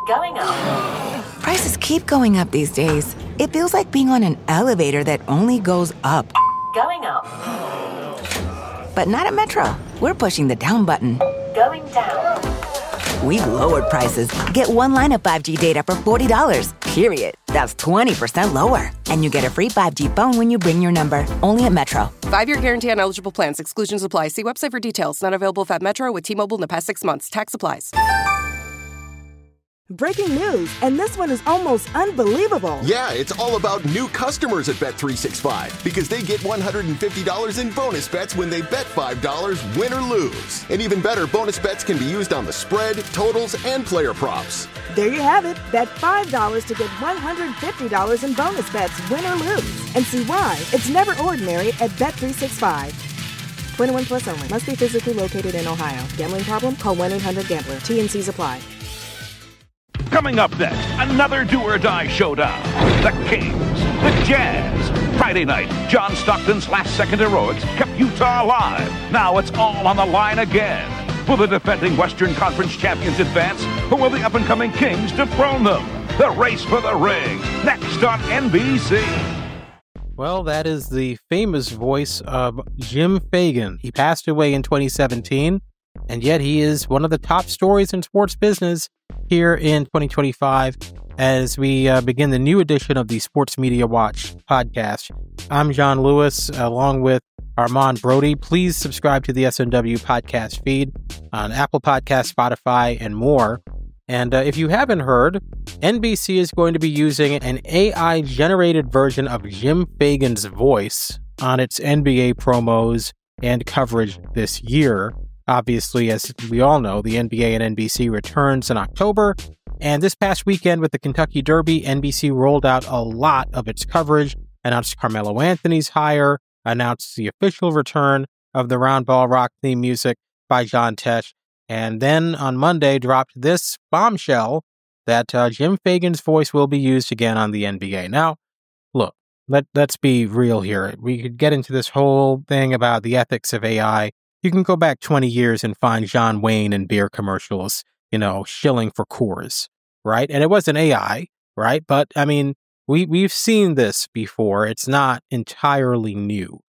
Going up. Prices keep going up these days. It feels like being on an elevator that only goes up. Going up. But not at Metro. We're pushing the down button. Going down. We've lowered prices. Get one line of 5G data for $40, period. That's 20% lower. And you get a free 5G phone when you bring your number. Only at Metro. 5-year guarantee on eligible plans. Exclusions apply. See website for details. Not available at Metro with T-Mobile in the past 6 months. Tax applies. Breaking news, and this one is almost unbelievable. Yeah, it's all about new customers at Bet365 because they get $150 in bonus bets when they bet $5, win or lose. And even better, bonus bets can be used on the spread, totals, and player props. There you have it. Bet $5 to get $150 in bonus bets, win or lose. And see why it's never ordinary at Bet365. 21 plus only. Must be physically located in Ohio. Gambling problem? Call 1-800-GAMBLER. T&Cs apply. Coming up next, another do-or-die showdown. The Kings, the Jazz. Friday night, John Stockton's last-second heroics kept Utah alive. Now it's all on the line again. Will the defending Western Conference champions advance, or will the up-and-coming Kings dethrone them? The race for the ring, next on NBC. Well, that is the famous voice of Jim Fagan. He passed away in 2017, and yet he is one of the top stories in sports business here in 2025 as we begin the new edition of the Sports Media Watch podcast. I'm John Lewis, along with Armand Brody. Please subscribe to the SNW podcast feed on Apple Podcasts, Spotify, and more. And if you haven't heard, NBC is going to be using an AI-generated version of Jim Fagan's voice on its NBA promos and coverage this year. Obviously, as we all know, the NBA and NBC returns in October, and this past weekend with the Kentucky Derby, NBC rolled out a lot of its coverage, announced Carmelo Anthony's hire, announced the official return of the Round Ball Rock theme music by John Tesh, and then on Monday dropped this bombshell that Jim Fagan's voice will be used again on the NBA. Now, look, let's be real here. We could get into this whole thing about the ethics of AI. You can go back 20 years and find John Wayne in beer commercials, shilling for Coors, right? And it wasn't AI, right? But, I mean, we've seen this before. It's not entirely new.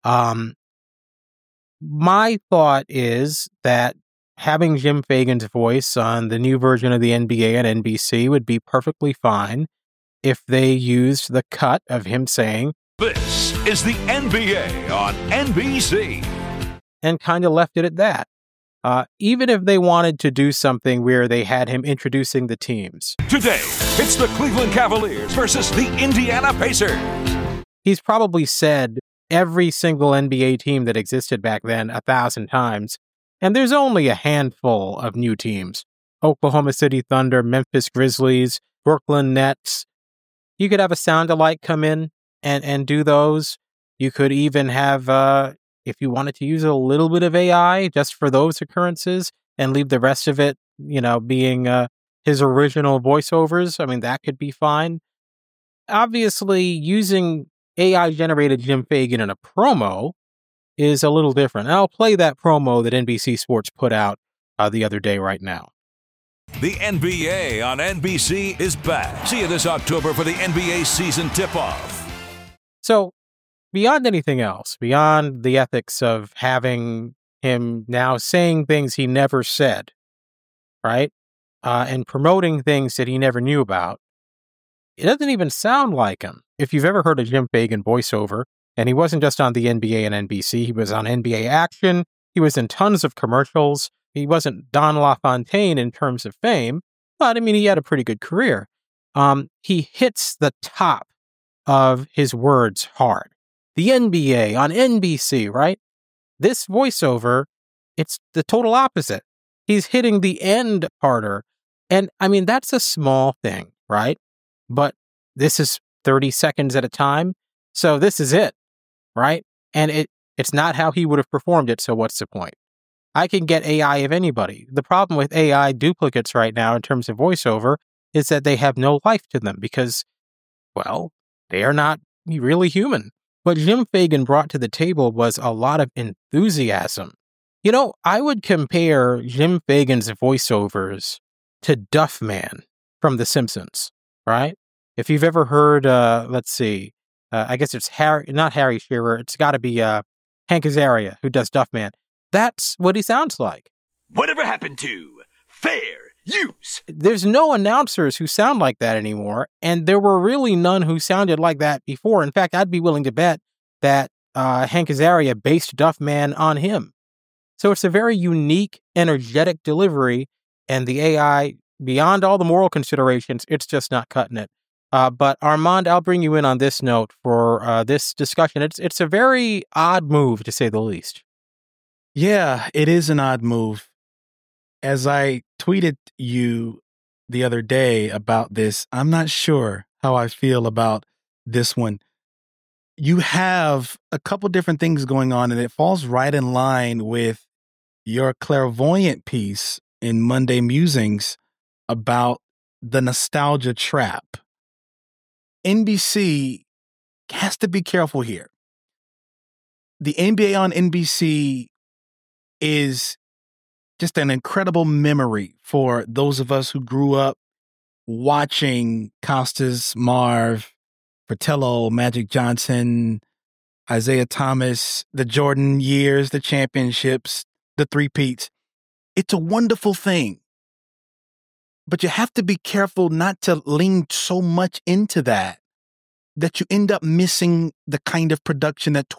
My thought is that having Jim Fagan's voice on the new version of the NBA and NBC would be perfectly fine if they used the cut of him saying, "This is the NBA on NBC." And kind of left it at that. Even if they wanted to do something where they had him introducing the teams. Today, it's the Cleveland Cavaliers versus the Indiana Pacers. He's probably said every single NBA team that existed back then 1,000 times, and there's only a handful of new teams. Oklahoma City Thunder, Memphis Grizzlies, Brooklyn Nets. You could have a sound-alike come in and do those. You could even have... if you wanted to use a little bit of AI just for those occurrences and leave the rest of it, being his original voiceovers, I mean, that could be fine. Obviously, using AI-generated Jim Fagan in a promo is a little different. And I'll play that promo that NBC Sports put out the other day right now. The NBA on NBC is back. See you this October for the NBA season tip-off. So, beyond anything else, beyond the ethics of having him now saying things he never said, right? And promoting things that he never knew about, it doesn't even sound like him. If you've ever heard a Jim Fagan voiceover, and he wasn't just on the NBA and NBC, he was on NBA Action, he was in tons of commercials, he wasn't Don LaFontaine in terms of fame, but I mean, he had a pretty good career. He hits the top of his words hard. The NBA on NBC, right? This voiceover, it's the total opposite. He's hitting the end harder. And I mean, that's a small thing, right? But this is 30 seconds at a time. So this is it, right? And it's not how he would have performed it. So what's the point? I can get AI of anybody. The problem with AI duplicates right now in terms of voiceover is that they have no life to them because, well, they are not really human. What Jim Fagan brought to the table was a lot of enthusiasm. I would compare Jim Fagan's voiceovers to Duff Man from The Simpsons, right? If you've ever heard, let's see, I guess it's not Harry Shearer. It's got to be Hank Azaria who does Duffman. That's what he sounds like. Whatever happened to fair use? There's no announcers who sound like that anymore, and there were really none who sounded like that before. In fact, I'd be willing to bet that Hank Azaria based Duffman on him. So it's a very unique, energetic delivery, and the AI, beyond all the moral considerations, it's just not cutting it. But Armand, I'll bring you in on this note for this discussion. It's a very odd move, to say the least. Yeah, it is an odd move. As I tweeted you the other day about this, I'm not sure how I feel about this one. You have a couple different things going on, and it falls right in line with your clairvoyant piece in Monday Musings about the nostalgia trap. NBC has to be careful here. The NBA on NBC is just an incredible memory for those of us who grew up watching Costas, Marv, Fratello, Magic Johnson, Isaiah Thomas, the Jordan years, the championships, the three-peats. It's a wonderful thing. But you have to be careful not to lean so much into that you end up missing the kind of production that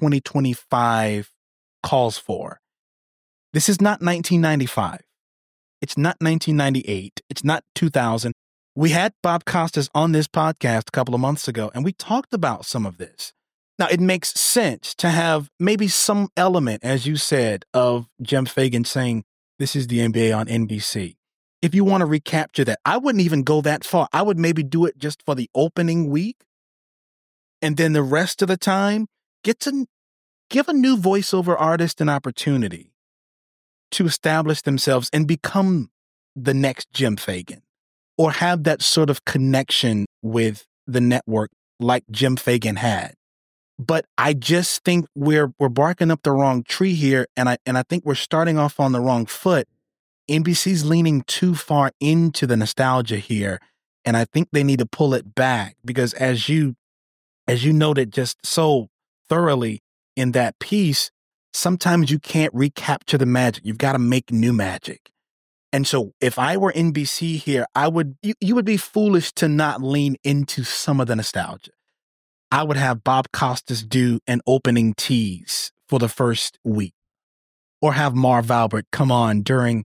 2025 calls for. This is not 1995. It's not 1998. It's not 2000. We had Bob Costas on this podcast a couple of months ago, and we talked about some of this. Now, it makes sense to have maybe some element, as you said, of Jim Fagan saying, this is the NBA on NBC. If you want to recapture that, I wouldn't even go that far. I would maybe do it just for the opening week. And then the rest of the time, give a new voiceover artist an opportunity to establish themselves and become the next Jim Fagan, or have that sort of connection with the network like Jim Fagan had. But I just think we're barking up the wrong tree here, and I think we're starting off on the wrong foot. NBC's leaning too far into the nostalgia here, and I think they need to pull it back, because as you noted just so thoroughly in that piece, sometimes you can't recapture the magic. You've got to make new magic. And so if I were NBC here, you would be foolish to not lean into some of the nostalgia. I would have Bob Costas do an opening tease for the first week, or have Marv Albert come on during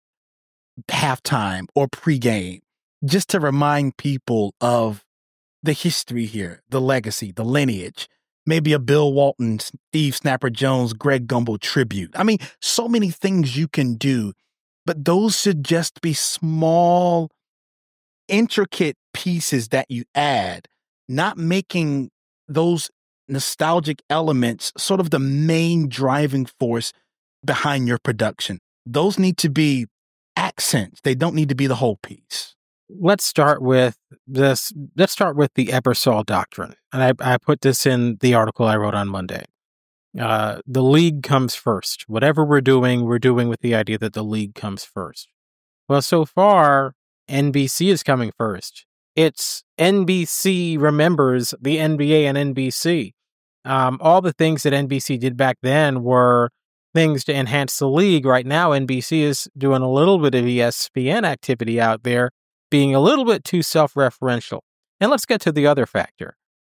halftime or pregame, just to remind people of the history here, the legacy, the lineage. Maybe a Bill Walton, Steve Snapper Jones, Greg Gumbel tribute. I mean, so many things you can do, but those should just be small, intricate pieces that you add, not making those nostalgic elements sort of the main driving force behind your production. Those need to be accents. They don't need to be the whole piece. Let's start with this. Let's start with the Ebersol doctrine. And I put this in the article I wrote on Monday. The league comes first. Whatever we're doing with the idea that the league comes first. Well, so far, NBC is coming first. It's NBC remembers the NBA and NBC. All the things that NBC did back then were things to enhance the league. Right now, NBC is doing a little bit of ESPN activity out there, being a little bit too self-referential. And let's get to the other factor.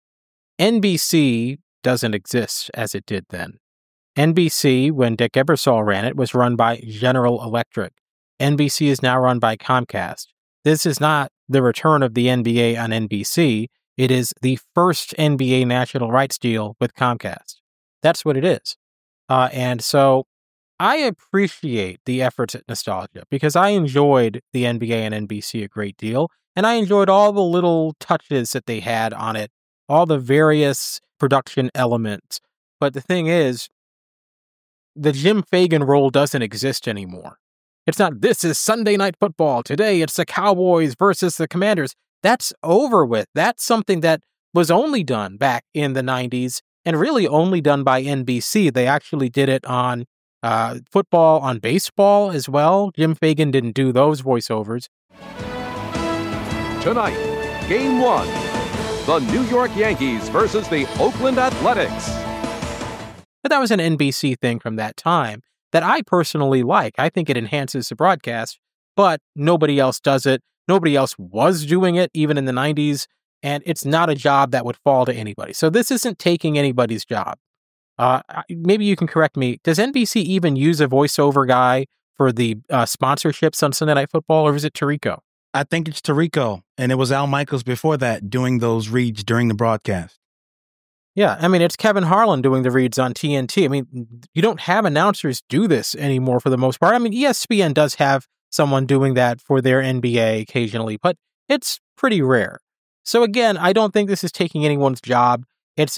NBC doesn't exist as it did then. NBC, when Dick Ebersol ran it, was run by General Electric. NBC is now run by Comcast. This is not the return of the NBA on NBC. It is the first NBA national rights deal with Comcast. That's what it is. And so I appreciate the efforts at nostalgia, because I enjoyed the NBA and NBC a great deal, and I enjoyed all the little touches that they had on it, all the various production elements. But the thing is, the Jim Fagan role doesn't exist anymore. It's not, this is Sunday Night Football. Today it's the Cowboys versus the Commanders. That's over with. That's something that was only done back in the 90s, and really only done by NBC. They actually did it on football, on baseball as well. Jim Fagan didn't do those voiceovers. Tonight, Game 1. The New York Yankees versus the Oakland Athletics. But that was an NBC thing from that time that I personally like. I think it enhances the broadcast, but nobody else does it. Nobody else was doing it, even in the 90s, and it's not a job that would fall to anybody. So this isn't taking anybody's job. Maybe you can correct me. Does NBC even use a voiceover guy for the sponsorships on Sunday Night Football, or is it Tirico? I think it's Tirico, and it was Al Michaels before that doing those reads during the broadcast. Yeah, I mean, it's Kevin Harlan doing the reads on TNT. I mean, you don't have announcers do this anymore for the most part. I mean, ESPN does have someone doing that for their NBA occasionally, but it's pretty rare. So again, I don't think this is taking anyone's job. It's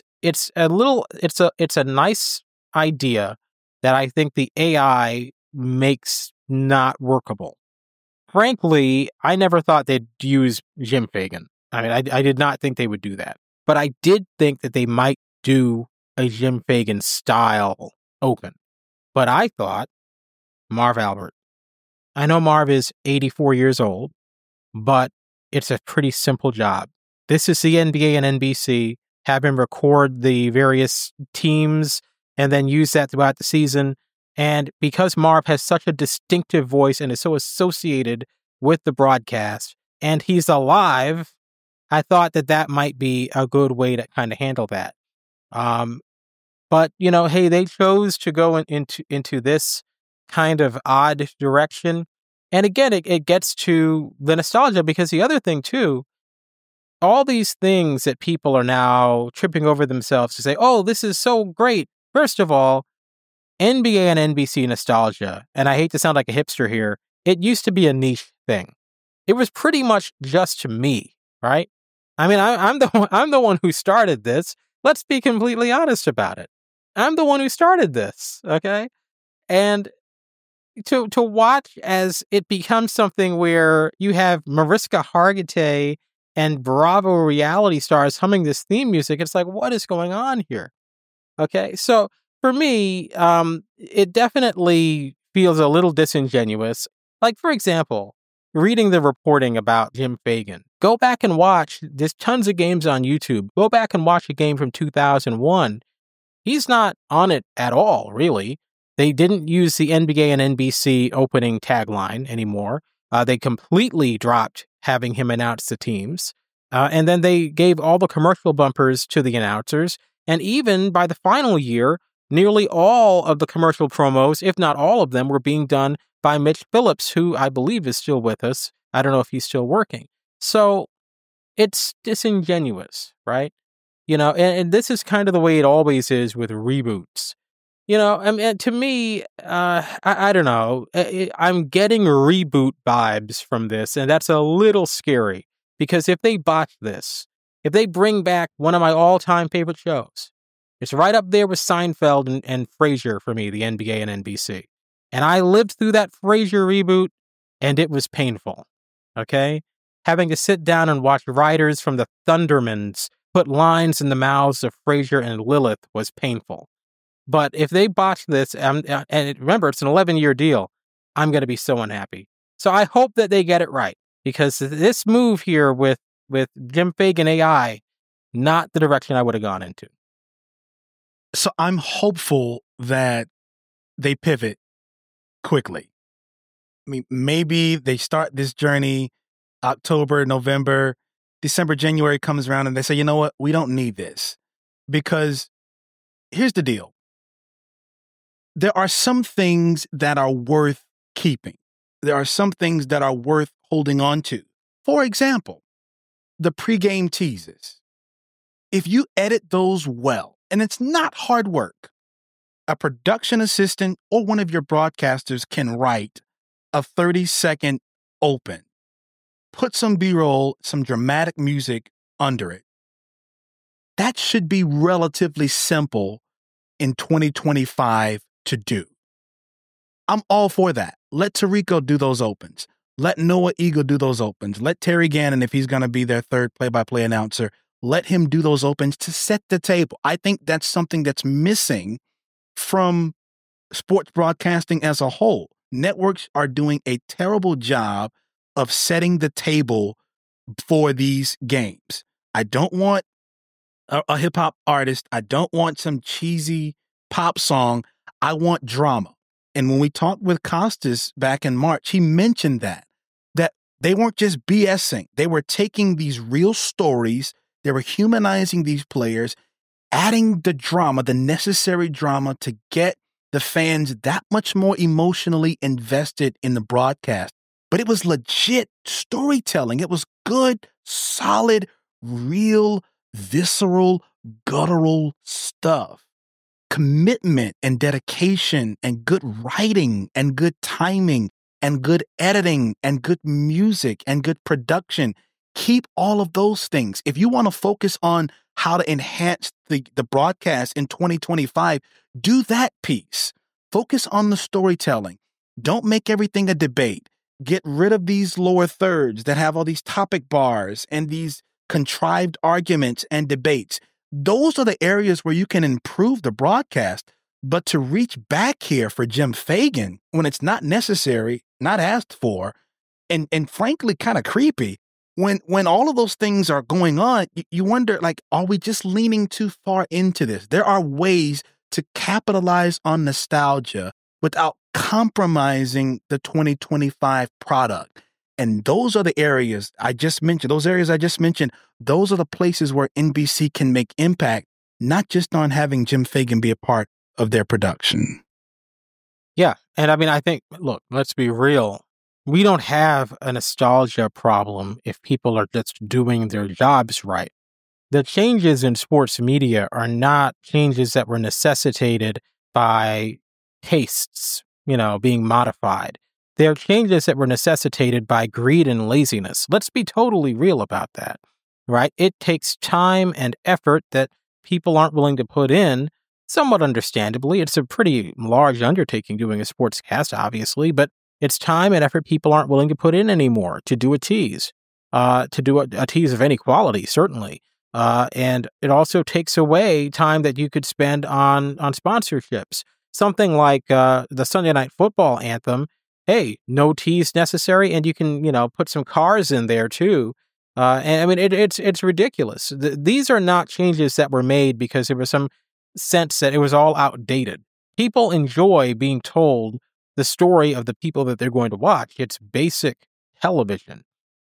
a nice idea that I think the AI makes not workable. Frankly, I never thought they'd use Jim Fagan. I mean, I did not think they would do that. But I did think that they might do a Jim Fagan style open. But I thought Marv Albert. I know Marv is 84 years old, but it's a pretty simple job. This is the NBA and NBC. Have him record the various teams and then use that throughout the season. And because Marv has such a distinctive voice and is so associated with the broadcast, and he's alive, I thought that might be a good way to kind of handle that. But, you know, hey, they chose to go into this kind of odd direction. And again, it gets to the nostalgia, because the other thing, too, all these things that people are now tripping over themselves to say, oh, this is so great. First of all, NBA and NBC nostalgia, and I hate to sound like a hipster here, it used to be a niche thing. It was pretty much just me, right? I mean, I'm the one who started this. Let's be completely honest about it. I'm the one who started this, okay? And to watch as it becomes something where you have Mariska Hargitay and Bravo reality stars humming this theme music, it's like, what is going on here? Okay, so for me, it definitely feels a little disingenuous. Like, for example, reading the reporting about Jim Fagan. Go back and watch. There's tons of games on YouTube. Go back and watch a game from 2001. He's not on it at all, really. They didn't use the NBA and NBC opening tagline anymore. They completely dropped having him announce the teams. And then they gave all the commercial bumpers to the announcers. And even by the final year, nearly all of the commercial promos, if not all of them, were being done by Mitch Phillips, who I believe is still with us. I don't know if he's still working. So it's disingenuous, right? You know, and this is kind of the way it always is with reboots. You know, I mean, to me, I don't know. I'm getting reboot vibes from this, and that's a little scary, because if they botch this, if they bring back one of my all-time favorite shows, it's right up there with Seinfeld and Frasier for me, the NBA and NBC. And I lived through that Frasier reboot, and it was painful, okay? Having to sit down and watch writers from the Thundermans put lines in the mouths of Frasier and Lilith was painful. But if they botch this, and remember, it's an 11-year deal, I'm going to be so unhappy. So I hope that they get it right, because this move here with Jim Fagan AI, not the direction I would have gone into. So I'm hopeful that they pivot quickly. I mean, maybe they start this journey October, November, December, January comes around and they say, you know what, we don't need this. Because here's the deal. There are some things that are worth keeping. There are some things that are worth holding on to. For example, the pregame teases. If you edit those well, and it's not hard work, a production assistant or one of your broadcasters can write a 30-second open. Put some B-roll, some dramatic music under it. That should be relatively simple in 2025 to do. I'm all for that. Let Tirico do those opens. Let Noah Eagle do those opens. Let Terry Gannon, if he's going to be their third play-by-play announcer, let him do those opens to set the table. I think that's something that's missing from sports broadcasting as a whole. Networks are doing a terrible job of setting the table for these games. I don't want a hip hop artist. I don't want some cheesy pop song. I want drama. And when we talked with Costas back in March, he mentioned that they weren't just BSing. They were taking these real stories. They were humanizing these players, adding the drama, the necessary drama to get the fans that much more emotionally invested in the broadcast. But it was legit storytelling. It was good, solid, real, visceral, guttural stuff. Commitment and dedication and good writing and good timing and good editing and good music and good production. Keep all of those things. If you want to focus on how to enhance the broadcast in 2025, do that piece. Focus on the storytelling. Don't make everything a debate. Get rid of these lower thirds that have all these topic bars and these contrived arguments and debates. Those are the areas where you can improve the broadcast. But to reach back here for Jim Fagan when it's not necessary, not asked for, and frankly kind of creepy, when all of those things are going on, you wonder, like, are we just leaning too far into this? There are ways to capitalize on nostalgia without compromising the 2025 product. And those are the areas I just mentioned. Those are the places where NBC can make impact, not just on having Jim Fagan be a part of their production. Yeah. And I mean, I think, look, let's be real. We don't have a nostalgia problem if people are just doing their jobs right. The changes in sports media are not changes that were necessitated by tastes, being modified. They're changes that were necessitated by greed and laziness. Let's be totally real about that, right? It takes time and effort that people aren't willing to put in. Somewhat understandably, it's a pretty large undertaking doing a sportscast, obviously, but it's time and effort people aren't willing to put in anymore to do a tease, a tease of any quality, certainly. And it also takes away time that you could spend on sponsorships. Something like the Sunday Night Football anthem, hey, no tease necessary, and you can, put some cars in there too. And I mean, it's ridiculous. These are not changes that were made because there was some sense that it was all outdated. People enjoy being told the story of the people that they're going to watch. It's basic television.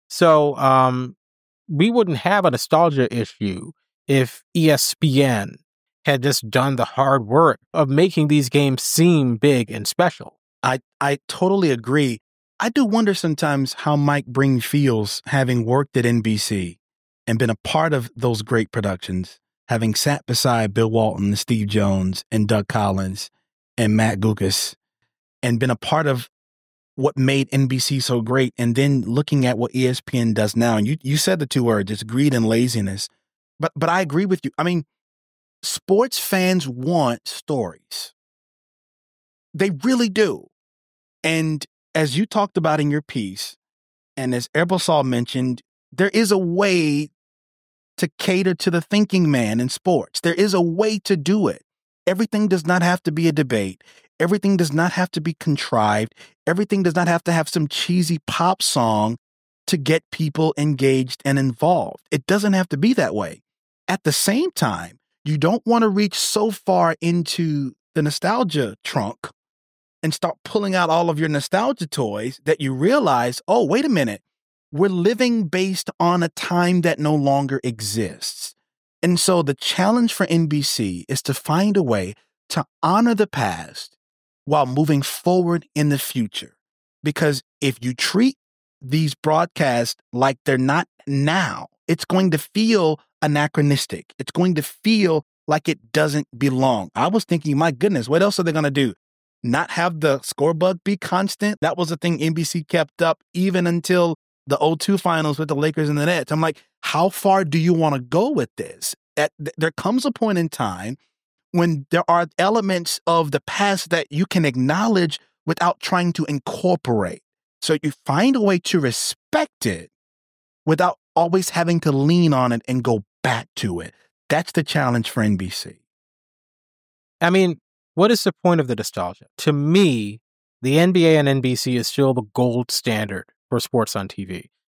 So we wouldn't have a nostalgia issue if ESPN had just done the hard work of making these games seem big and special. I totally agree. I do wonder sometimes how Mike Breen feels having worked at NBC and been a part of those great productions, having sat beside Bill Walton and Steve Jones and Doug Collins and Matt Guokas, and been a part of what made NBC so great, and then looking at what ESPN does now. And you said the two words, it's greed and laziness. But I agree with you. I mean, sports fans want stories. They really do. And as you talked about in your piece, and as Erbasal mentioned, there is a way to cater to the thinking man in sports. There is a way to do it. Everything does not have to be a debate. Everything does not have to be contrived. Everything does not have to have some cheesy pop song to get people engaged and involved. It doesn't have to be that way. At the same time, you don't want to reach so far into the nostalgia trunk and start pulling out all of your nostalgia toys that you realize, oh, wait a minute, we're living based on a time that no longer exists. And so the challenge for NBC is to find a way to honor the past while moving forward in the future. Because if you treat these broadcasts like they're not now, it's going to feel anachronistic. It's going to feel like it doesn't belong. I was thinking, my goodness, what else are they going to do? Not have the scorebug be constant? That was the thing NBC kept up even until the 2002 finals with the Lakers and the Nets. I'm like, how far do you want to go with this? There comes a point in time when there are elements of the past that you can acknowledge without trying to incorporate. So you find a way to respect it without always having to lean on it and go back to it. That's the challenge for NBC. I mean, what is the point of the nostalgia? To me, the NBA and NBC is still the gold standard for sports on TV.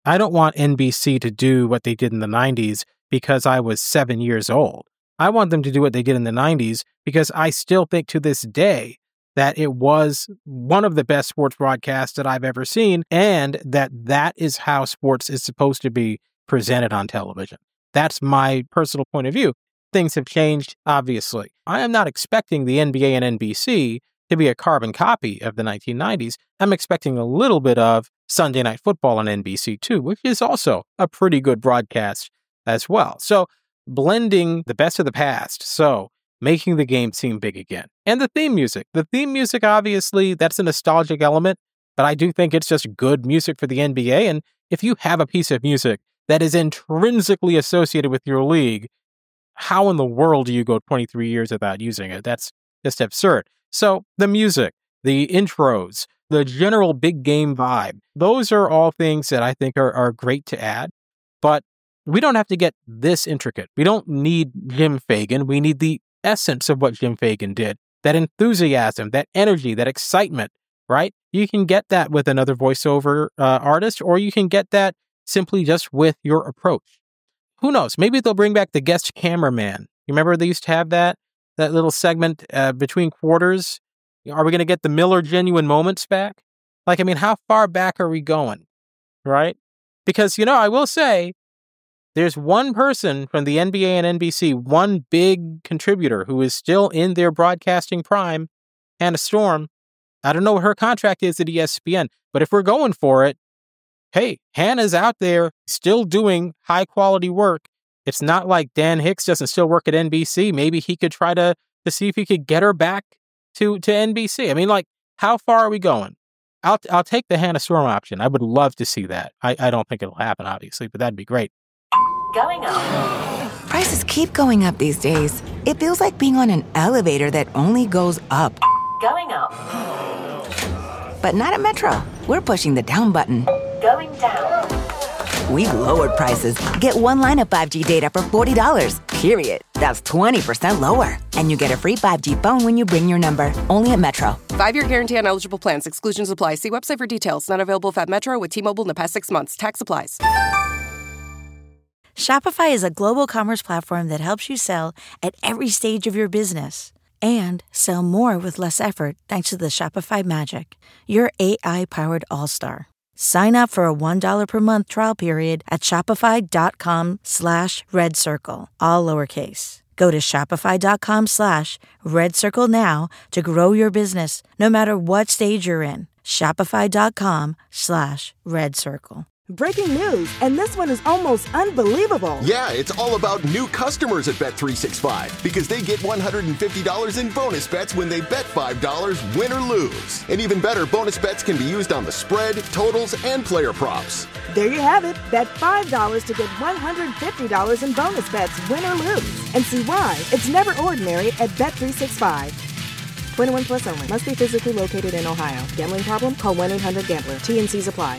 I don't want NBC to do what they did in the 90s because I was 7 years old. I want them to do what they did in the 90s because I still think to this day that it was one of the best sports broadcasts that I've ever seen, and that is how sports is supposed to be presented on television. That's my personal point of view. Things have changed, obviously. I am not expecting the NBA and NBC to be a carbon copy of the 1990s. I'm expecting a little bit of Sunday Night Football on NBC too, which is also a pretty good broadcast as well. So blending the best of the past, so making the game seem big again. And the theme music. The theme music, obviously, that's a nostalgic element, but I do think it's just good music for the NBA. And if you have a piece of music that is intrinsically associated with your league, how in the world do you go 23 years without using it? That's just absurd. So the music, the intros, the general big game vibe, those are all things that I think are great to add. But we don't have to get this intricate. We don't need Jim Fagan. We need the essence of what Jim Fagan did. That enthusiasm, that energy, that excitement, right? You can get that with another voiceover artist, or you can get that simply just with your approach. Who knows? Maybe they'll bring back the guest cameraman. You remember they used to have that little segment between quarters? Are we going to get the Miller Genuine Moments back? Like, I mean, how far back are we going, right? Because, I will say, there's one person from the NBA and NBC, one big contributor who is still in their broadcasting prime, Hannah Storm. I don't know what her contract is at ESPN, but if we're going for it, hey, Hannah's out there still doing high-quality work. It's not like Dan Hicks doesn't still work at NBC. Maybe he could try to see if he could get her back to NBC. I mean, like, how far are we going? I'll take the Hannah Storm option. I would love to see that. I don't think it'll happen, obviously, but that'd be great. Going up. Prices keep going up these days. It feels like being on an elevator that only goes up. Going up. But not at Metro. We're pushing the down button. Going down. We've lowered prices. Get one line of 5G data for $40, period. That's 20% lower. And you get a free 5G phone when you bring your number. Only at Metro. 5-year guarantee on eligible plans. Exclusions apply. See website for details. Not available at Metro with T-Mobile in the past 6 months. Tax applies. Shopify is a global commerce platform that helps you sell at every stage of your business and sell more with less effort thanks to the Shopify Magic, your AI-powered all-star. Sign up for a $1 per month trial period at shopify.com/redcircle, all lowercase. Go to shopify.com/redcircle now to grow your business, no matter what stage you're in. Shopify.com/redcircle. Breaking news, and this one is almost unbelievable. Yeah, it's all about new customers at Bet365 because they get $150 in bonus bets when they bet $5, win or lose. And even better, bonus bets can be used on the spread, totals, and player props. There you have it. Bet $5 to get $150 in bonus bets, win or lose. And see why it's never ordinary at Bet365. 21 plus only. Must be physically located in Ohio. Gambling problem? Call 1-800-GAMBLER. T&Cs apply.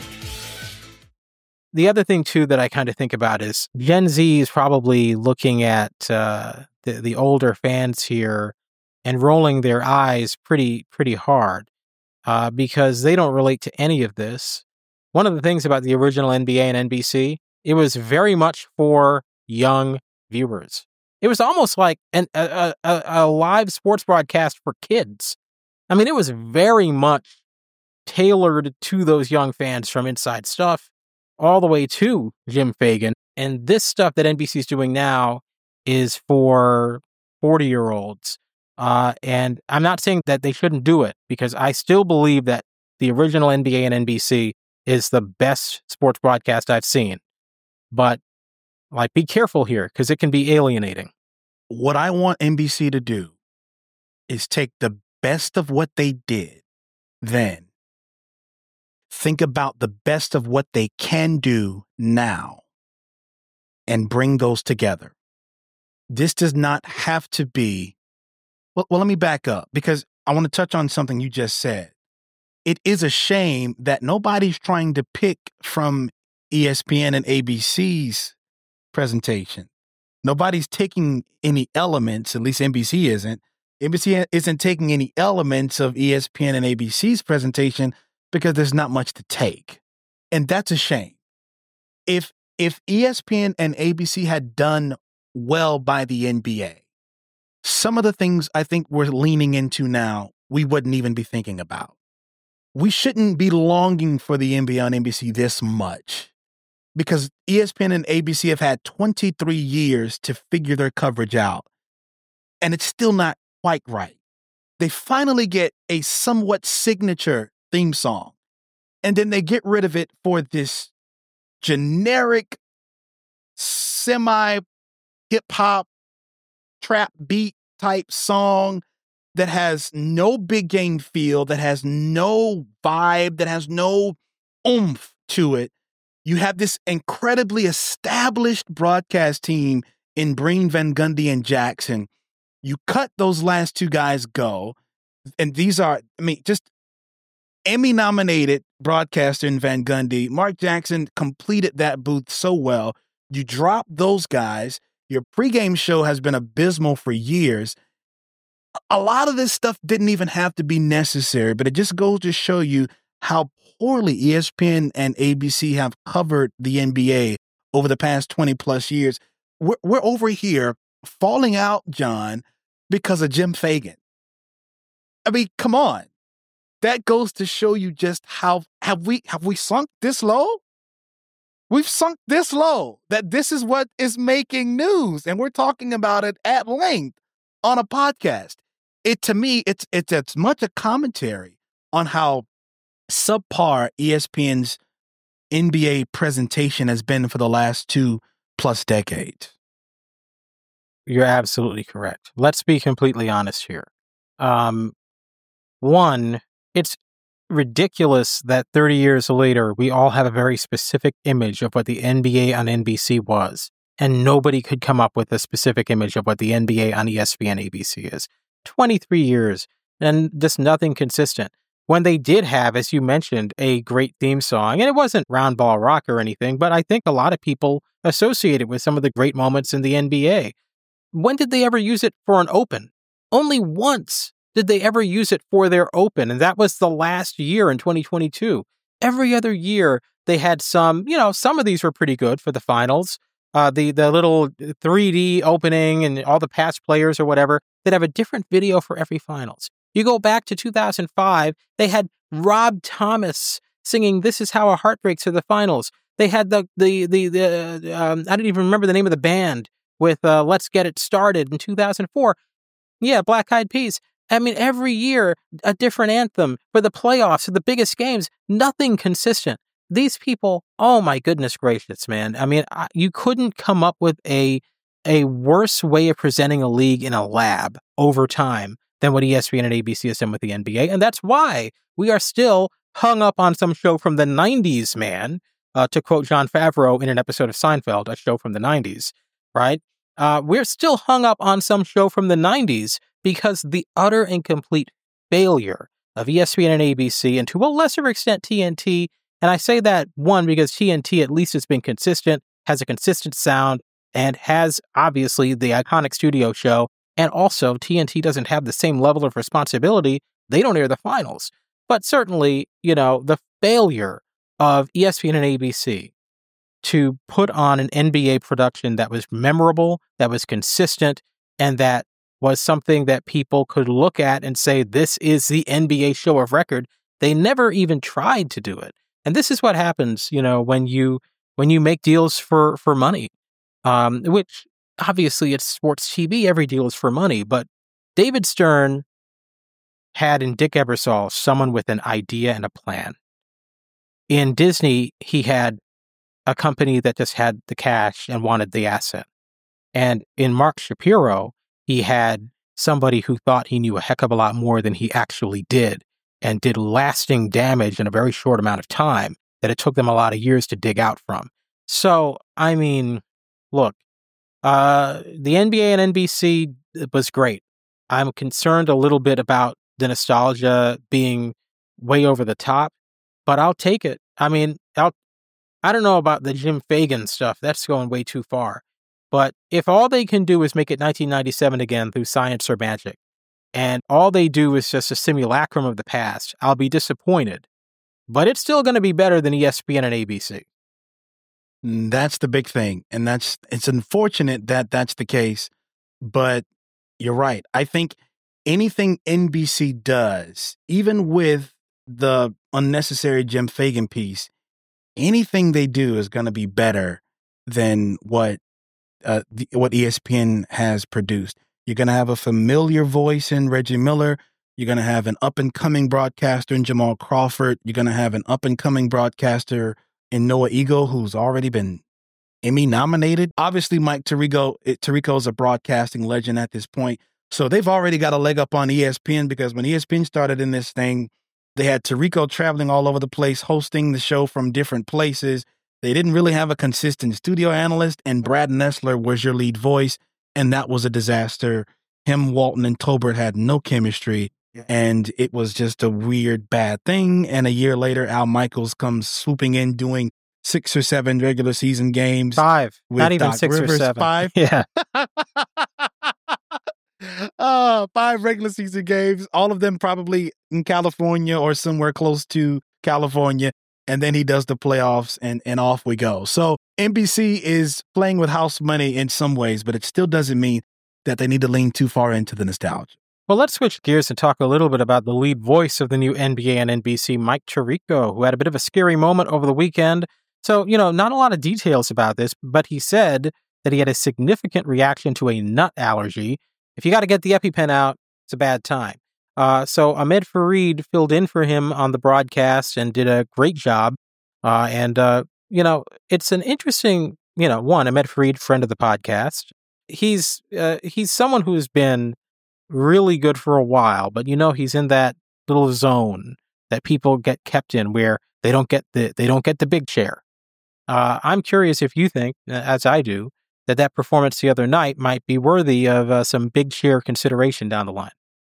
The other thing, too, that I kind of think about is Gen Z is probably looking at the older fans here and rolling their eyes pretty hard because they don't relate to any of this. One of the things about the original NBA and NBC, it was very much for young viewers. It was almost like a live sports broadcast for kids. I mean, it was very much tailored to those young fans from Inside Stuff all the way to Jim Fagan. And this stuff that NBC is doing now is for 40-year-olds. And I'm not saying that they shouldn't do it because I still believe that the original NBA and NBC is the best sports broadcast I've seen. But like, be careful here because it can be alienating. What I want NBC to do is take the best of what they did then. Think about the best of what they can do now and bring those together. This does not have to be. Well, let me back up because I want to touch on something you just said. It is a shame that nobody's trying to pick from ESPN and ABC's presentation. Nobody's taking any elements, at least NBC isn't. NBC isn't taking any elements of ESPN and ABC's presentation because there's not much to take. And that's a shame. if ESPN and ABC had done well by the NBA, some of the things I think we're leaning into now, we wouldn't even be thinking about. We shouldn't be longing for the NBA on NBC this much because ESPN and ABC have had 23 years to figure their coverage out, and it's still not quite right. They finally get a somewhat signature theme song, and then they get rid of it for this generic semi-hip-hop trap beat type song that has no big game feel, that has no vibe, that has no oomph to it. You have this incredibly established broadcast team in Breen, Van Gundy, and Jackson. You cut those last two guys go, and these are, just Emmy-nominated broadcaster in Van Gundy. Mark Jackson completed that booth so well. You drop those guys. Your pregame show has been abysmal for years. A lot of this stuff didn't even have to be necessary, but it just goes to show you how poorly ESPN and ABC have covered the NBA over the past 20 plus years. We're over here falling out, John, because of Jim Fagan. Come on. That goes to show you just how have we sunk this low? We've sunk this low that this is what is making news, and we're talking about it at length on a podcast. To me, it's as much a commentary on how subpar ESPN's NBA presentation has been for the last 2+ decades. You're absolutely correct. Let's be completely honest here. One, it's ridiculous that 30 years later, we all have a very specific image of what the NBA on NBC was, and nobody could come up with a specific image of what the NBA on ESPN ABC is. 23 years, and just nothing consistent. When they did have, as you mentioned, a great theme song, and it wasn't Round Ball Rock or anything, but I think a lot of people associate it with some of the great moments in the NBA. When did they ever use it for an open? Only once did they ever use it for their open, and that was the last year in 2022. Every other year, they had some of these were pretty good for the finals. The little 3D opening and all the past players or whatever, that have a different video for every finals. You go back to 2005, they had Rob Thomas singing "This Is How a Heart Breaks" for the finals. They had the I don't even remember the name of the band with "Let's Get It Started" in 2004. Yeah, Black Eyed Peas. Every year a different anthem for the playoffs, for the biggest games. Nothing consistent. These people, oh my goodness gracious, man. You couldn't come up with a worse way of presenting a league in a lab over time than what ESPN and ABC has done with the NBA. And that's why we are still hung up on some show from the 90s, man, to quote Jon Favreau in an episode of Seinfeld, a show from the 90s, right? We're still hung up on some show from the 90s because the utter and complete failure of ESPN and ABC, and to a lesser extent TNT, and I say that, one, because TNT at least has been consistent, has a consistent sound, and has, obviously, the iconic studio show, and also TNT doesn't have the same level of responsibility. They don't air the finals. But certainly, the failure of ESPN and ABC to put on an NBA production that was memorable, that was consistent, and that was something that people could look at and say, this is the NBA show of record. They never even tried to do it. And this is what happens, when you make deals for money, which obviously it's sports TV. Every deal is for money. But David Stern had in Dick Ebersol someone with an idea and a plan. In Disney, he had a company that just had the cash and wanted the asset. And in Mark Shapiro, he had somebody who thought he knew a heck of a lot more than he actually did, and did lasting damage in a very short amount of time that it took them a lot of years to dig out from. So, look, the NBA and NBC was great. I'm concerned a little bit about the nostalgia being way over the top, but I'll take it. I don't know about the Jim Fagan stuff. That's going way too far. But if all they can do is make it 1997 again through science or magic, and all they do is just a simulacrum of the past, I'll be disappointed. But it's still going to be better than ESPN and ABC. That's the big thing. And it's unfortunate that that's the case, but you're right. I think anything NBC does, even with the unnecessary Jim Fagan piece, anything they do is going to be better than what ESPN has produced. You're going to have a familiar voice in Reggie Miller. You're going to have an up-and-coming broadcaster in Jamal Crawford. You're going to have an up-and-coming broadcaster in Noah Eagle, who's already been Emmy nominated. Obviously, Mike Tirico is a broadcasting legend at this point. So they've already got a leg up on ESPN, because when ESPN started in this thing, they had Tirico traveling all over the place, hosting the show from different places. They didn't really have a consistent studio analyst, and Brad Nessler was your lead voice, and that was a disaster. Him, Walton, and Tolbert had no chemistry, and it was just a weird, bad thing. And a year later, Al Michaels comes swooping in, doing 6 or 7 regular season games. 5, not even Doc 6 Rivers. or 7. 5? Yeah. 5 regular season games, all of them probably in California or somewhere close to California. And then he does the playoffs, and off we go. So NBC is playing with house money in some ways, but it still doesn't mean that they need to lean too far into the nostalgia. Well, let's switch gears and talk a little bit about the lead voice of the new NBA and NBC, Mike Tirico, who had a bit of a scary moment over the weekend. So, not a lot of details about this, but he said that he had a significant reaction to a nut allergy. If you got to get the EpiPen out, it's a bad time. So Ahmed Fareed filled in for him on the broadcast and did a great job. It's an interesting, Ahmed Fareed, friend of the podcast. He's someone who's been really good for a while, but he's in that little zone that people get kept in where they don't get the big chair. I'm curious if you think, as I do, that performance the other night might be worthy of some big chair consideration down the line.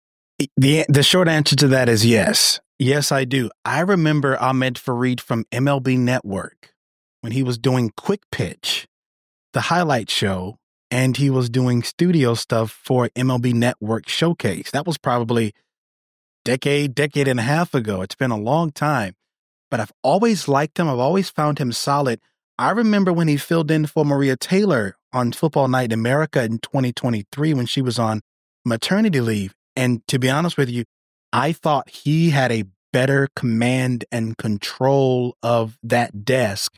The short answer to that is yes. Yes, I do. I remember Ahmed Fareed from MLB Network when he was doing Quick Pitch, the highlight show, and he was doing studio stuff for MLB Network Showcase. That was probably decade and a half ago. It's been a long time, but I've always liked him. I've always found him solid. I remember when he filled in for Maria Taylor on Football Night in America in 2023 when she was on maternity leave. And to be honest with you, I thought he had a better command and control of that desk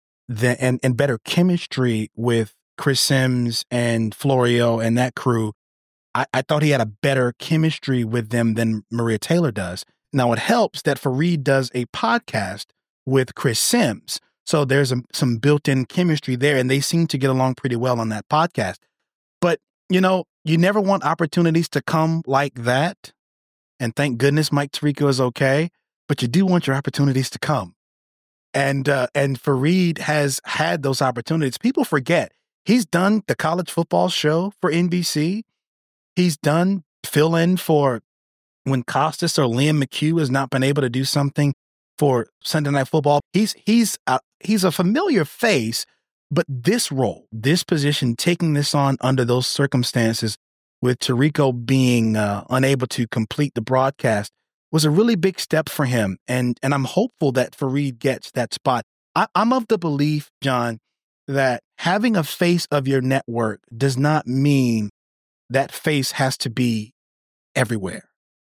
and better chemistry with Chris Sims and Florio and that crew. I thought he had a better chemistry with them than Maria Taylor does. Now, it helps that Fareed does a podcast with Chris Sims. So there's some built-in chemistry there, and they seem to get along pretty well on that podcast. But, you never want opportunities to come like that. And thank goodness Mike Tirico is okay. But you do want your opportunities to come. And Fareed has had those opportunities. People forget. He's done the college football show for NBC. He's done fill-in for when Costas or Liam McHugh has not been able to do something for Sunday Night Football. He's a familiar face, but this role, this position, taking this on under those circumstances with Tirico being unable to complete the broadcast was a really big step for him. And I'm hopeful that Fareed gets that spot. I'm of the belief, John, that having a face of your network does not mean that face has to be everywhere.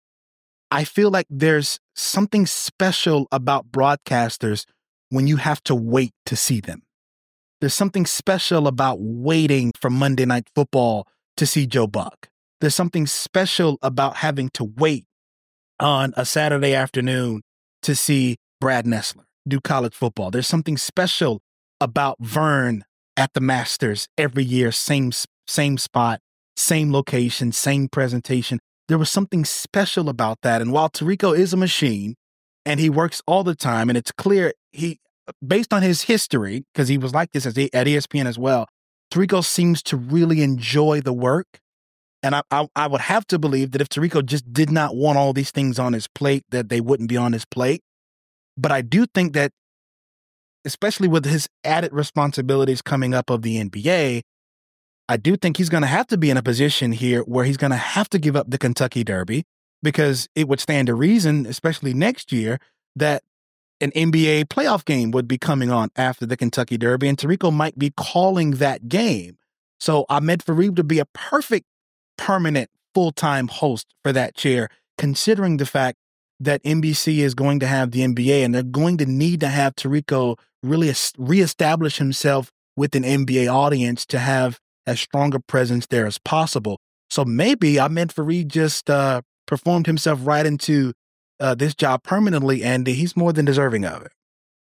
I feel like there's something special about broadcasters when you have to wait to see them. There's something special about waiting for Monday Night Football to see Joe Buck. There's something special about having to wait on a Saturday afternoon to see Brad Nessler do college football. There's something special about Vern at the Masters every year, same spot, same location, same presentation. There was something special about that. And while Tirico is a machine and he works all the time, and it's clear based on his history, because he was like this at ESPN as well, Tirico seems to really enjoy the work. And I would have to believe that if Tirico just did not want all these things on his plate, that they wouldn't be on his plate. But I do think that, especially with his added responsibilities coming up of the NBA, I do think he's going to have to be in a position here where he's going to have to give up the Kentucky Derby, because it would stand to reason, especially next year, that an NBA playoff game would be coming on after the Kentucky Derby, and Tirico might be calling that game. So Ahmed Fareed would be a perfect permanent full-time host for that chair, considering the fact that NBC is going to have the NBA, and they're going to need to have Tirico really reestablish himself with an NBA audience to have as strong a presence there as possible. So maybe Ahmed Fareed just performed himself right into this job permanently, and he's more than deserving of it.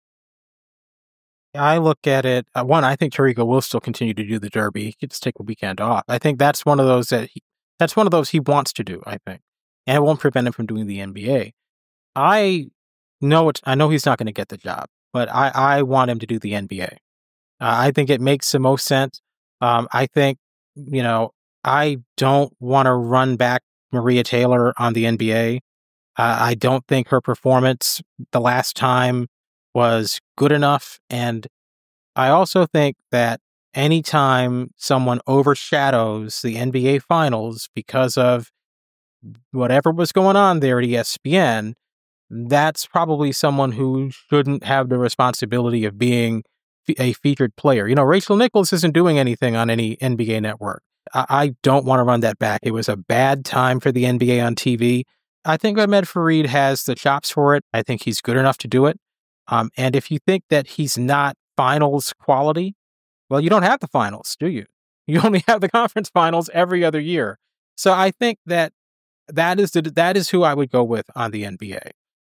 I look at it, one, I think Tirico will still continue to do the Derby. He could just take a weekend off. I think that's one of those he wants to do, I think. And it won't prevent him from doing the NBA. I know he's not going to get the job, but I want him to do the NBA. I think it makes the most sense. I think, I don't want to run back Maria Taylor on the NBA. I don't think her performance the last time was good enough. And I also think that anytime someone overshadows the NBA Finals because of whatever was going on there at ESPN, that's probably someone who shouldn't have the responsibility of being a featured player. Rachel Nichols isn't doing anything on any NBA network. I don't want to run that back. It was a bad time for the NBA on TV. I think Ahmed Fareed has the chops for it. I think he's good enough to do it. And if you think that he's not finals quality, well, you don't have the finals, do you? You only have the conference finals every other year. So I think that is who I would go with on the NBA.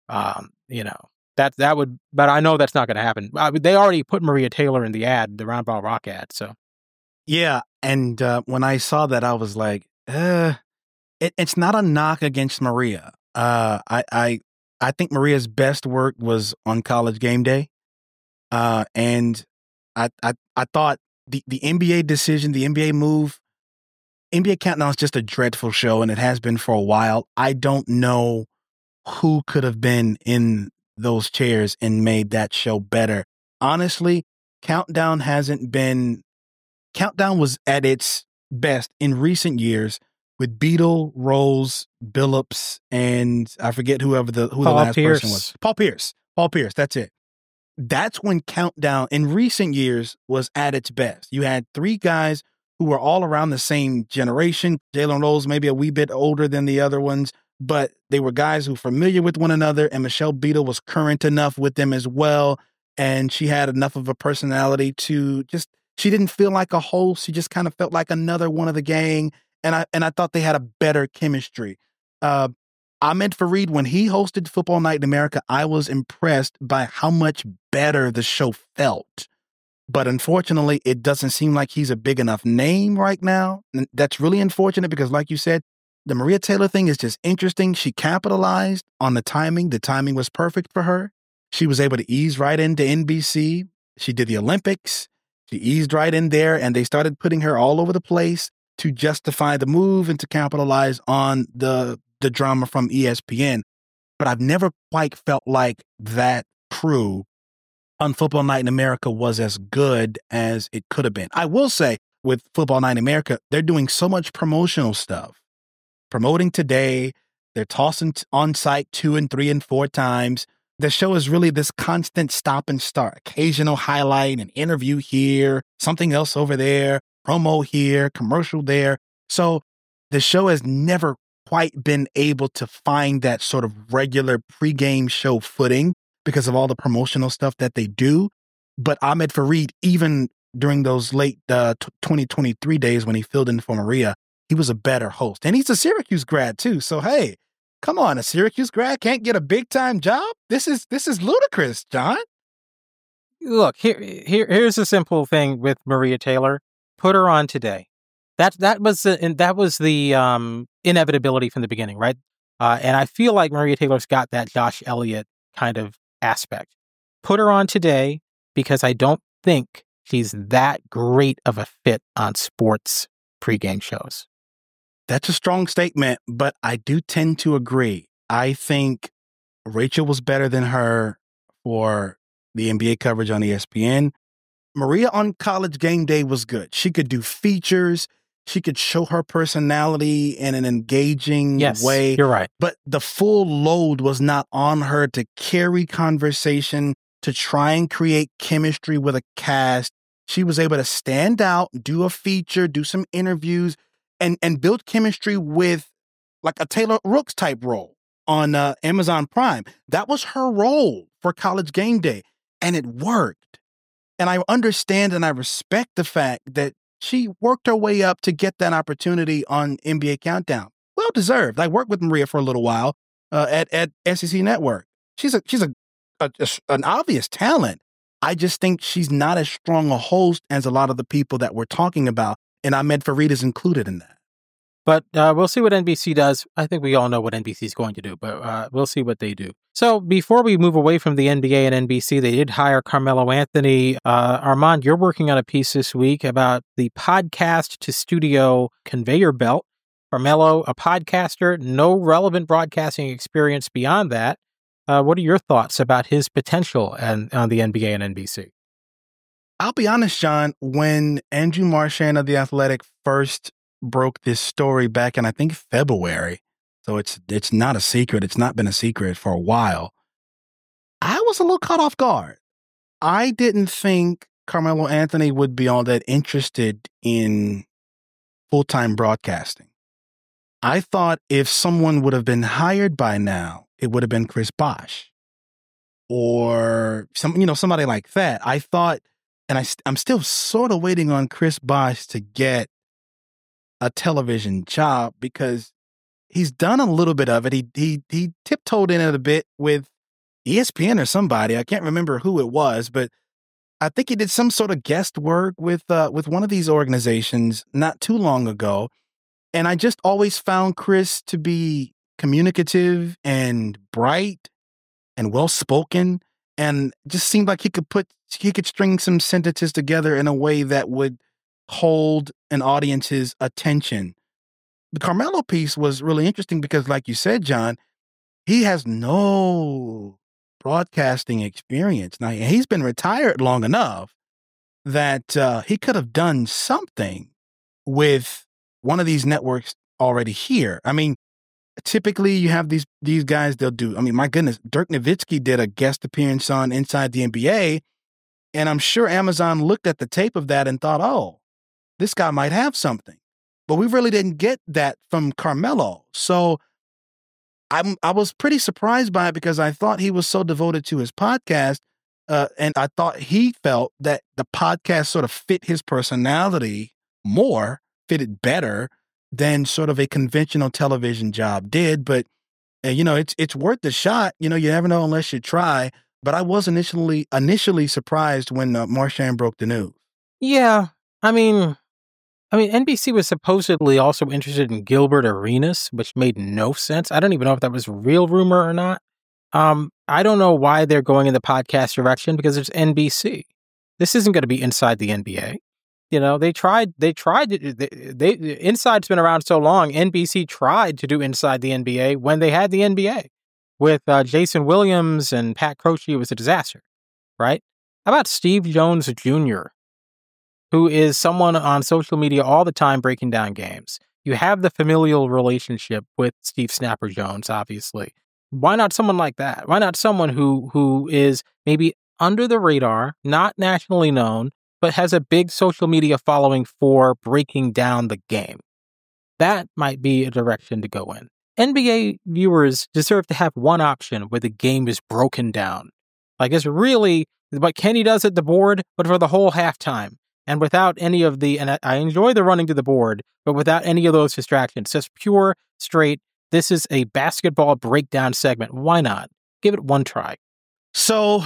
That would, but I know that's not going to happen. They already put Maria Taylor in the ad, the Round Ball Rock ad. So yeah, and when I saw that, I was like, it's not a knock against Maria. I think Maria's best work was on College Game Day. And I thought the NBA decision, the NBA move, NBA Countdown is just a dreadful show, and it has been for a while. I don't know who could have been in those chairs and made that show better. Honestly, Countdown was at its best in recent years with Beadle, Rose, Billups, and I forget who the last person was. Paul Pierce, that's it. That's when Countdown in recent years was at its best. You had three guys who were all around the same generation. Jalen Rose maybe a wee bit older than the other ones, but they were guys who were familiar with one another, and Michelle Beadle was current enough with them as well, and she had enough of a personality to she didn't feel like a host. She just kind of felt like another one of the gang. And I thought they had a better chemistry. Ahmed Fareed, when he hosted Football Night in America, I was impressed by how much better the show felt. But unfortunately, it doesn't seem like he's a big enough name right now. And that's really unfortunate because, like you said, the Maria Taylor thing is just interesting. She capitalized on the timing. The timing was perfect for her. She was able to ease right into NBC. She did the Olympics. She eased right in there, and they started putting her all over the place to justify the move and to capitalize on the drama from ESPN. But I've never quite felt like that crew on Football Night in America was as good as it could have been. I will say with Football Night in America, they're doing so much promotional stuff. Promoting today, they're tossing on site 2 and 3 and 4 times. The show is really this constant stop and start, occasional highlight, an interview here, something else over there, promo here, commercial there. So the show has never quite been able to find that sort of regular pregame show footing because of all the promotional stuff that they do. But Ahmed Fareed, even during those late 2023 days when he filled in for Maria, he was a better host. And he's a Syracuse grad too. So, hey, come on, a Syracuse grad can't get a big-time job? This is ludicrous, John. Look, here's a simple thing with Maria Taylor. Put her on today. That was the inevitability from the beginning, right? And I feel like Maria Taylor's got that Josh Elliott kind of aspect. Put her on today because I don't think she's that great of a fit on sports pregame shows. That's a strong statement, but I do tend to agree. I think Rachel was better than her for the NBA coverage on ESPN. Maria on College Game Day was good. She could do features. She could show her personality in an engaging way. You're right. But the full load was not on her to carry conversation, to try and create chemistry with a cast. She was able to stand out, do a feature, do some interviews, and build chemistry with like a Taylor Rooks type role on Amazon Prime. That was her role for College Game Day, and it worked. And I understand and I respect the fact that she worked her way up to get that opportunity on NBA Countdown. Well deserved. I worked with Maria for a little while at SEC Network. She's an obvious talent. I just think she's not as strong a host as a lot of the people that we're talking about, and Ahmed Fareed is included in that. But we'll see what NBC does. I think we all know what NBC is going to do, but we'll see what they do. So before we move away from the NBA and NBC, they did hire Carmelo Anthony. Armand, you're working on a piece this week about the podcast to studio conveyor belt. Carmelo, a podcaster, no relevant broadcasting experience beyond that. What are your thoughts about his potential on the NBA and NBC? I'll be honest, John, when Andrew Marchand of The Athletic first broke this story back in, I think, February, so it's not a secret. It's not been a secret for a while. I was a little caught off guard. I didn't think Carmelo Anthony would be all that interested in full-time broadcasting. I thought if someone would have been hired by now, it would have been Chris Bosh or somebody like that. I thought, and I'm still sort of waiting on Chris Bosh to get a television job because he's done a little bit of it. He tiptoed in it a bit with ESPN or somebody. I can't remember who it was, but I think he did some sort of guest work with one of these organizations not too long ago. And I just always found Chris to be communicative and bright and well-spoken, and just seemed like he could string some sentences together in a way that would hold an audience's attention. The Carmelo piece was really interesting because, like you said, John, he has no broadcasting experience. Now, he's been retired long enough that he could have done something with one of these networks already here. I mean, typically you have these guys, they'll do, I mean, my goodness, Dirk Nowitzki did a guest appearance on Inside the NBA, and I'm sure Amazon looked at the tape of that and thought, oh, this guy might have something. But we really didn't get that from Carmelo. So I was pretty surprised by it because I thought he was so devoted to his podcast, and I thought he felt that the podcast sort of fit his personality more, fitted better than sort of a conventional television job did. But, it's worth the shot. You never know unless you try. But I was initially surprised when Marchand broke the news. Yeah. I mean, NBC was supposedly also interested in Gilbert Arenas, which made no sense. I don't even know if that was a real rumor or not. I don't know why they're going in the podcast direction because it's NBC. This isn't going to be Inside the NBA. Inside's been around so long. NBC tried to do Inside the NBA when they had the NBA with Jason Williams and Pat Croce. It was a disaster, right? How about Steve Jones Jr., who is someone on social media all the time breaking down games? You have the familial relationship with Steve Snapper Jones, obviously. Why not someone like that? Why not someone who is maybe under the radar, not nationally known, but has a big social media following for breaking down the game? That might be a direction to go in. NBA viewers deserve to have one option where the game is broken down. Like, it's really what Kenny does at the board, but for the whole halftime. And without any of and I enjoy the running to the board, but without any of those distractions. Just pure, straight, this is a basketball breakdown segment. Why not? Give it one try. So,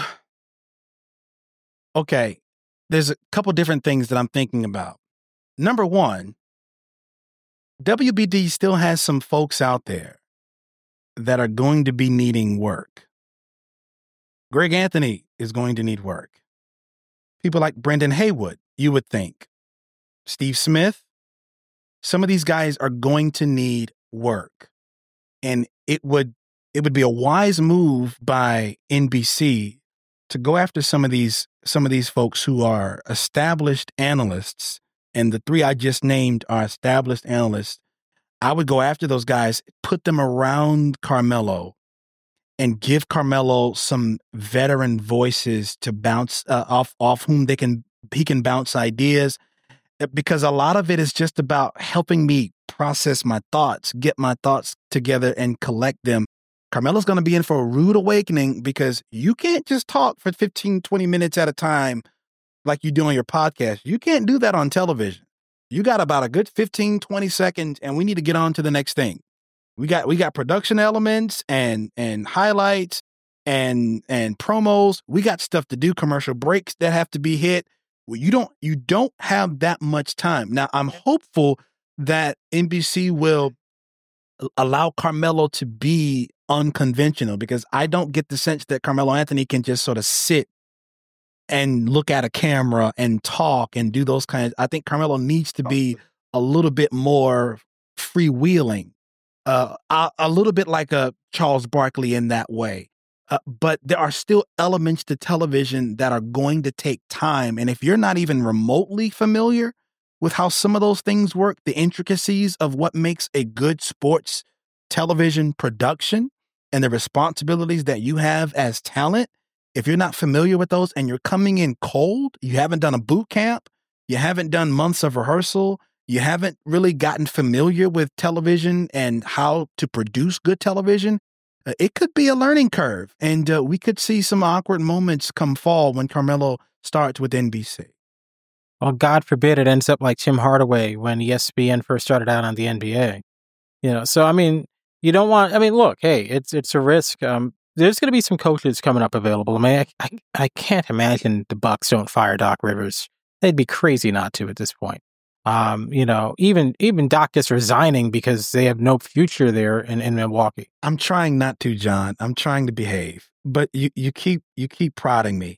okay, there's a couple different things that I'm thinking about. Number one, WBD still has some folks out there that are going to be needing work. Greg Anthony is going to need work. People like Brendan Haywood, you would think. Steve Smith. Some of these guys are going to need work. And it would be a wise move by NBC to go after some of these folks who are established analysts and the three I just named are established analysts, I would go after those guys, put them around Carmelo, and give Carmelo some veteran voices to bounce off whom he can bounce ideas, because a lot of it is just about helping me process my thoughts, get my thoughts together and collect them. Carmelo's going to be in for a rude awakening because you can't just talk for 15, 20 minutes at a time like you do on your podcast. You can't do that on television. You got about a good 15, 20 seconds, and we need to get on to the next thing. We got production elements and highlights and promos. We got stuff to do, commercial breaks that have to be hit. Well, you don't have that much time. Now, I'm hopeful that NBC will allow Carmelo to be unconventional, because I don't get the sense that Carmelo Anthony can just sort of sit and look at a camera and talk and do those kinds. I think Carmelo needs to be a little bit more freewheeling, a little bit like a Charles Barkley in that way. But there are still elements to television that are going to take time. And if you're not even remotely familiar with how some of those things work, the intricacies of what makes a good sports television production and the responsibilities that you have as talent, if you're not familiar with those and you're coming in cold, you haven't done a boot camp, you haven't done months of rehearsal, you haven't really gotten familiar with television and how to produce good television, it could be a learning curve. And we could see some awkward moments come fall when Carmelo starts with NBC. Well, God forbid it ends up like Tim Hardaway when ESPN first started out on the NBA. So I mean, you don't want. I mean, look, hey, it's a risk. There's going to be some coaches coming up available. I mean, I can't imagine the Bucks don't fire Doc Rivers. They'd be crazy not to at this point. Even Doc just resigning because they have no future there in Milwaukee. I'm trying not to, John. I'm trying to behave, but you keep prodding me.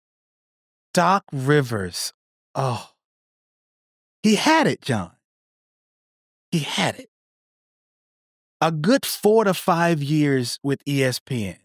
Doc Rivers. Oh, he had it, John. He had it. A good 4 to 5 years with ESPN.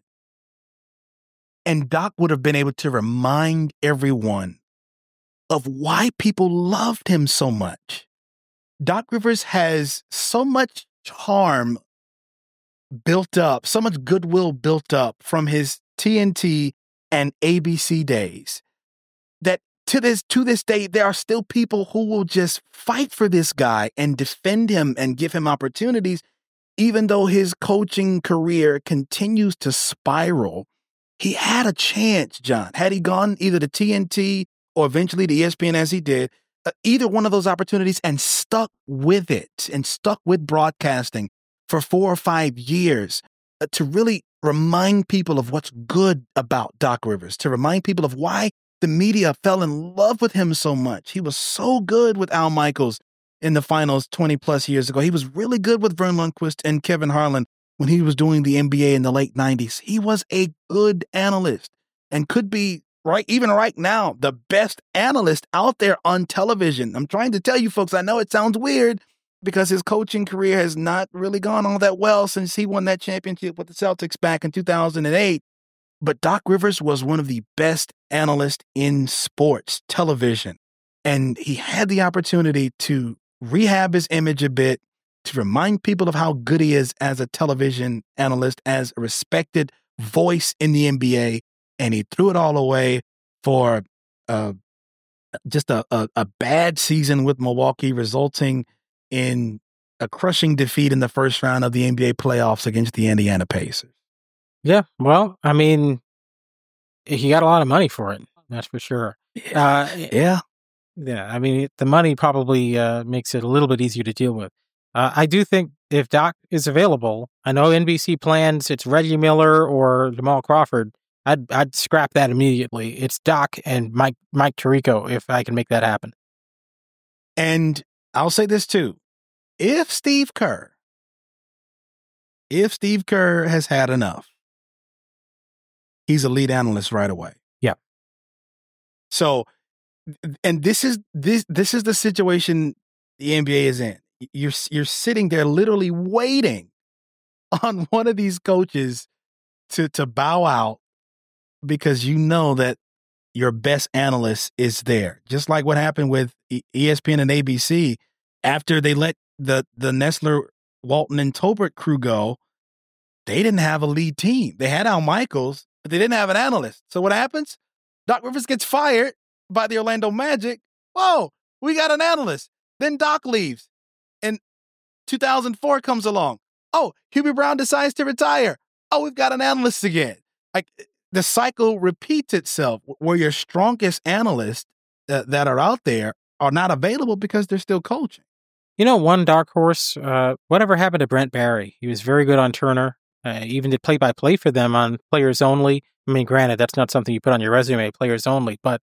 And Doc would have been able to remind everyone of why people loved him so much. Doc Rivers has so much charm built up, so much goodwill built up from his TNT and ABC days, that to this day, there are still people who will just fight for this guy and defend him and give him opportunities, even though his coaching career continues to spiral. He had a chance, John. Had he gone either to TNT or eventually to ESPN as he did, either one of those opportunities, and stuck with it and stuck with broadcasting for 4 or 5 years to really remind people of what's good about Doc Rivers, to remind people of why the media fell in love with him so much. He was so good with Al Michaels in the finals 20 plus years ago. He was really good with Vern Lundquist and Kevin Harlan when he was doing the NBA in the late 90s. He was a good analyst and could be, even right now, the best analyst out there on television. I'm trying to tell you folks, I know it sounds weird because his coaching career has not really gone all that well since he won that championship with the Celtics back in 2008. But Doc Rivers was one of the best analysts in sports television. And he had the opportunity to rehab his image a bit, to remind people of how good he is as a television analyst, as a respected voice in the NBA. And he threw it all away for just a bad season with Milwaukee, resulting in a crushing defeat in the first round of the NBA playoffs against the Indiana Pacers. Yeah, well, I mean, he got a lot of money for it. That's for sure. Yeah. Yeah, I mean, the money probably makes it a little bit easier to deal with. I do think if Doc is available, I know NBC plans it's Reggie Miller or Jamal Crawford. I'd scrap that immediately. It's Doc and Mike Tirico if I can make that happen. And I'll say this too. If Steve Kerr has had enough, he's a lead analyst right away. Yeah. So, and this is the situation the NBA is in. You're sitting there literally waiting on one of these coaches to bow out, because you know that your best analyst is there. Just like what happened with ESPN and ABC after they let the Nestler, Walton, and Tolbert crew go, they didn't have a lead team. They had Al Michaels, but they didn't have an analyst. So what happens? Doc Rivers gets fired by the Orlando Magic. Whoa, we got an analyst. Then Doc leaves. And 2004 comes along. Oh, Hubie Brown decides to retire. Oh, we've got an analyst again. Like, the cycle repeats itself where your strongest analysts that are out there are not available because they're still coaching. You know, one dark horse, whatever happened to Brent Barry? He was very good on Turner, even did play-by-play for them on Players Only. I mean, granted, that's not something you put on your resume, Players Only, but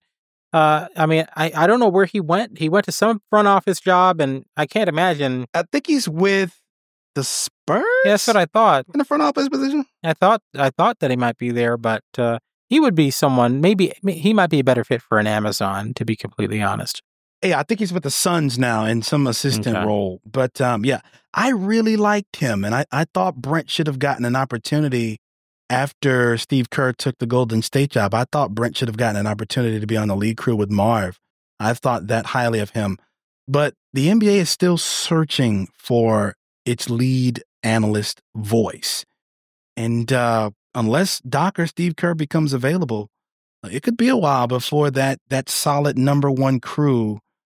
I mean, I don't know where he went. He went to some front office job, and I can't imagine. I think he's with the Spurs? Yeah, that's what I thought. In the front office position? I thought that he might be there, but he would be someone, maybe he might be a better fit for an Amazon, to be completely honest. Yeah, I think he's with the Suns now in some assistant role. But yeah, I really liked him, and I thought Brent should have gotten an opportunity after Steve Kerr took the Golden State job. I thought Brent should have gotten an opportunity to be on the lead crew with Marv. I thought that highly of him. But the NBA is still searching for its lead analyst voice. And unless Doc or Steve Kerr becomes available, it could be a while before that solid number one crew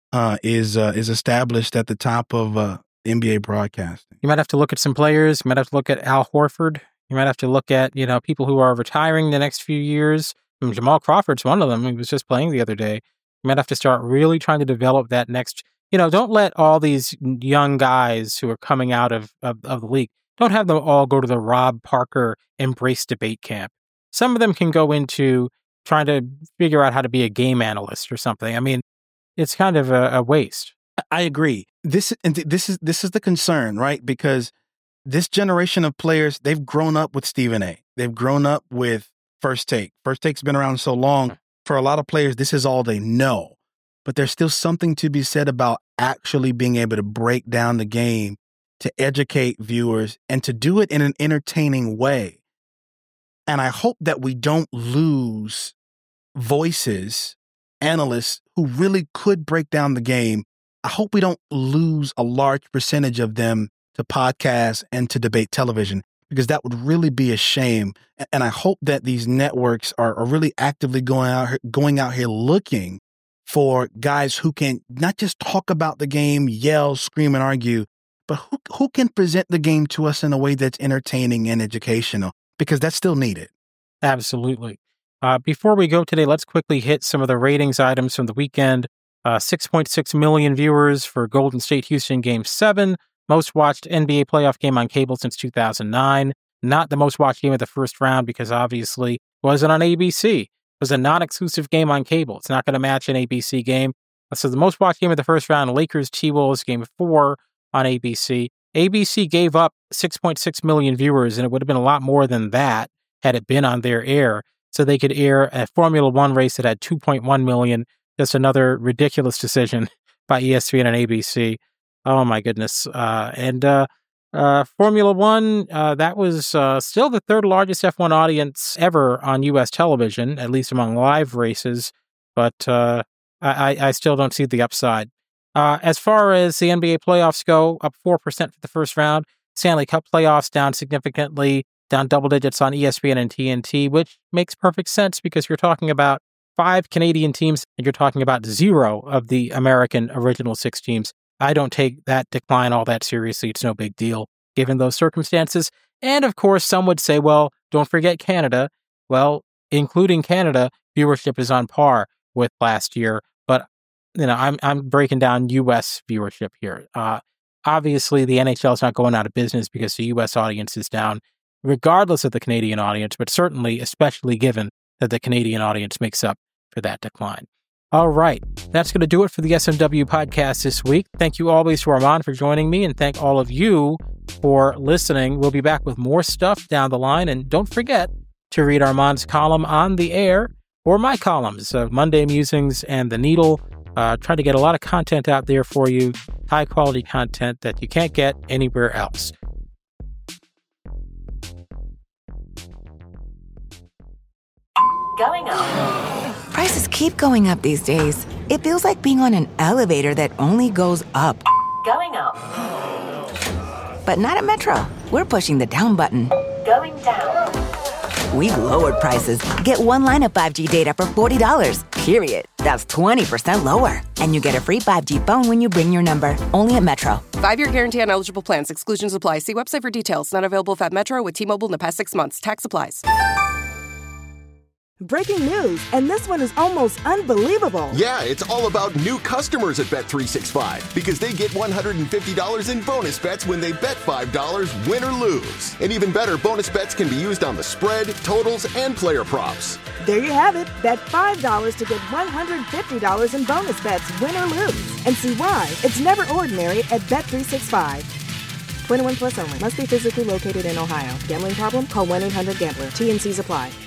is established at the top of NBA broadcasting. You might have to look at some players. You might have to look at Al Horford. You might have to look at, people who are retiring the next few years. I mean, Jamal Crawford's one of them. He was just playing the other day. You might have to start really trying to develop that next. Don't let all these young guys who are coming out of the league, don't have them all go to the Rob Parker Embrace debate camp. Some of them can go into trying to figure out how to be a game analyst or something. I mean, it's kind of a waste. I agree. This is the concern, right? Because this generation of players, they've grown up with Stephen A. They've grown up with First Take. First Take's been around so long. For a lot of players, this is all they know. But there's still something to be said about actually being able to break down the game, to educate viewers, and to do it in an entertaining way. And I hope that we don't lose voices, analysts who really could break down the game. I hope we don't lose a large percentage of them to podcasts and to debate television, because that would really be a shame. And I hope that these networks are really actively going out here looking for guys who can not just talk about the game, yell, scream, and argue, but who can present the game to us in a way that's entertaining and educational, because that's still needed. Absolutely. Before we go today, let's quickly hit some of the ratings items from the weekend. 6.6 million viewers for Golden State Houston Game 7, most watched NBA playoff game on cable since 2009. Not the most watched game of the first round because obviously it wasn't on ABC. It was a non-exclusive game on cable. It's not going to match an ABC game. So the most watched game of the first round, Lakers T-Wolves Game 4 on ABC. ABC gave up 6.6 million viewers, and it would have been a lot more than that had it been on their air. So they could air a Formula One race that had 2.1 million. Just another ridiculous decision by ESPN and ABC. Oh, my goodness. Formula One, that was still the third largest F1 audience ever on U.S. television, at least among live races. But I still don't see the upside. As far as the NBA playoffs go, up 4% for the first round. Stanley Cup playoffs down significantly, down double digits on ESPN and TNT, which makes perfect sense because you're talking about 5 Canadian teams and you're talking about 0 of the American original 6 teams. I don't take that decline all that seriously. It's no big deal given those circumstances. And of course, some would say, well, don't forget Canada. Well, including Canada, viewership is on par with last year. But, I'm breaking down U.S. viewership here. Obviously, the NHL is not going out of business because the U.S. audience is down, regardless of the Canadian audience, but certainly, especially given that the Canadian audience makes up for that decline. All right, that's going to do it for the SMW podcast this week. Thank you always to Armand for joining me, and thank all of you for listening. We'll be back with more stuff down the line, and don't forget to read Armand's column on the air or my columns of Monday Musings and The Needle. Trying to get a lot of content out there for you, high-quality content that you can't get anywhere else. Going up. Prices keep going up these days. It feels like being on an elevator that only goes up. Going up. But not at Metro. We're pushing the down button. Going down. We've lowered prices. Get one line of 5G data for $40, period. That's 20% lower. And you get a free 5G phone when you bring your number. Only at Metro. 5-year guarantee on eligible plans. Exclusions apply. See website for details. Not available if at Metro with T-Mobile in the past 6 months. Tax applies. Breaking news, and this one is almost unbelievable. Yeah, it's all about new customers at Bet365 because they get $150 in bonus bets when they bet $5, win or lose. And even better, bonus bets can be used on the spread, totals, and player props. There you have it. Bet $5 to get $150 in bonus bets, win or lose. And see why it's never ordinary at Bet365. 21 plus only. Must be physically located in Ohio. Gambling problem? Call 1-800-GAMBLER. T&Cs apply.